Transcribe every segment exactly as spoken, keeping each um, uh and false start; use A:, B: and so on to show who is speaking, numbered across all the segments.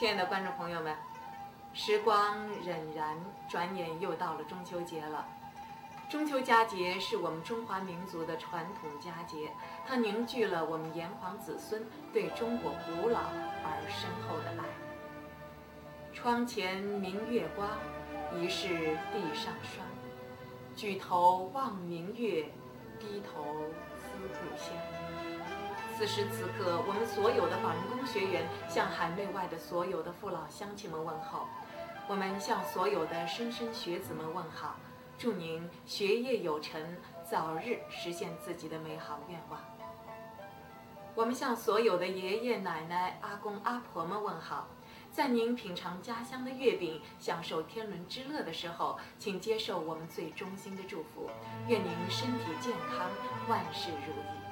A: 亲爱的观众朋友们，时光荏苒，转眼又到了中秋节了。中秋佳节是我们中华民族的传统佳节，它凝聚了我们炎黄子孙对中国古老而深厚的爱。窗前明月光，疑是地上霜。举头望明月，低头思故乡。此时此刻，我们所有的法轮功学员向海内外的所有的父老乡亲们问候，我们向所有的莘莘学子们问好，祝您学业有成，早日实现自己的美好愿望。我们向所有的爷爷奶奶、阿公阿婆们问好，在您品尝家乡的月饼，享受天伦之乐的时候，请接受我们最衷心的祝福，愿您身体健康，万事如意。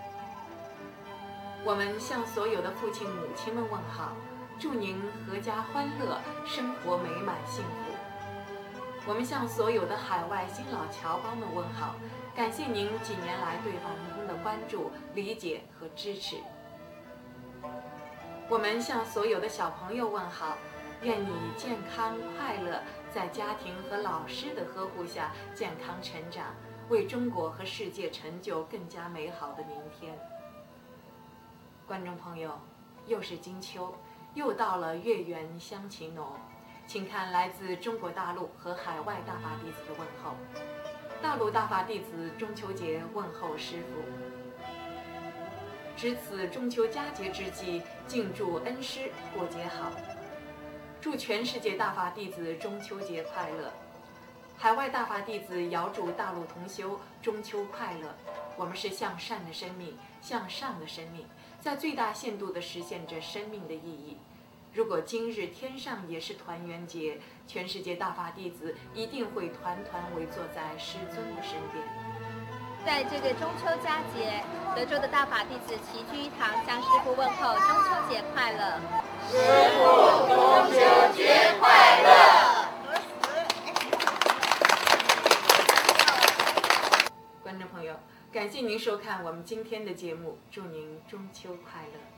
A: 我们向所有的父亲母亲们问好，祝您阖家欢乐，生活美满幸福。我们向所有的海外新老侨胞们问好，感谢您几年来对法轮功的关注、理解和支持。我们向所有的小朋友问好，愿你健康快乐，在家庭和老师的呵护下健康成长，为中国和世界成就更加美好的明天。观众朋友，又是金秋，又到了月圆香情浓，请看来自中国大陆和海外大法弟子的问候。大陆大法弟子中秋节问候师父。值此中秋佳节之际，敬祝恩师过节好，祝全世界大法弟子中秋节快乐。海外大法弟子遥祝大陆同修中秋快乐。我们是向善的生命，向上的生命，在最大限度地实现着生命的意义。如果今日天上也是团圆节，全世界大法弟子一定会团团围坐在师尊的身边。
B: 在这个中秋佳节，德州的大法弟子齐聚一堂，向师父问候中秋节快乐。
C: 师父中秋节快乐！
A: 观众朋友，感谢您收看我们今天的节目，祝您中秋快乐。